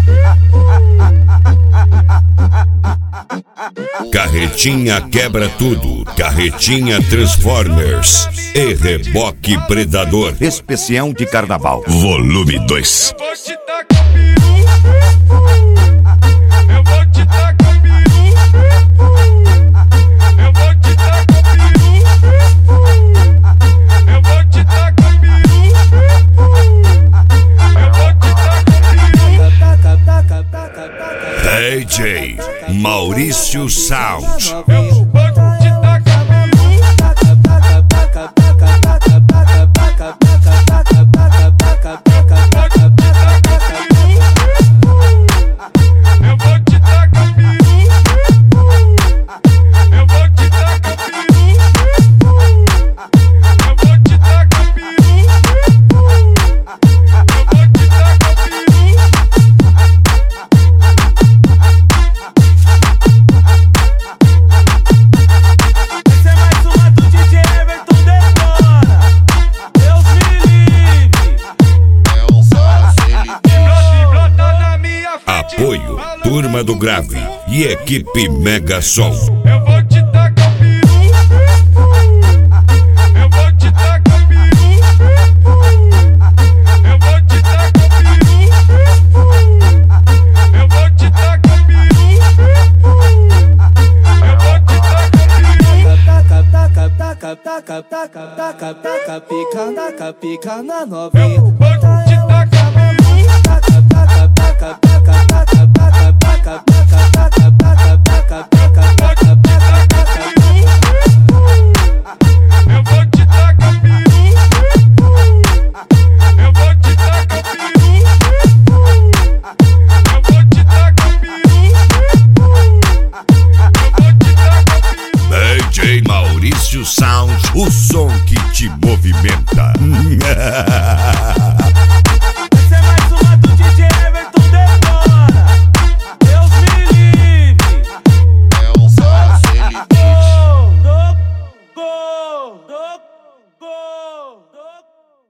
Carretinha quebra tudo, carretinha Transformers e reboque Predador. Especial de Carnaval, volume 2. Eu vou te tacar peru, eu vou te tacar peru, eu vou te tacar peru, eu vou te tacar peru, eu vou te tacar peru. DJ Maurício Sound. Eu vou te tacar peru, eu vou te tacar peru, eu vou te tacar peru, eu vou te tacar peru, eu vou te tacar peru. Essa é mais uma do DJ Everton Detona. Deus me livre. Brota na minha frente. Apoio Turma do Grave e equipe Mega Som. Eu vou te tacar peru, eu vou te tacar peru, eu vou te tacar peru, eu vou te tacar peru, eu vou te tacar peru. Pica na Eu novinha. vou te tacar peru, eu vou te tacar peru, eu vou te tacar peru, eu vou te tacar peru, eu vou te tacar peru. DJ Maurício Sound, o som que te movimenta.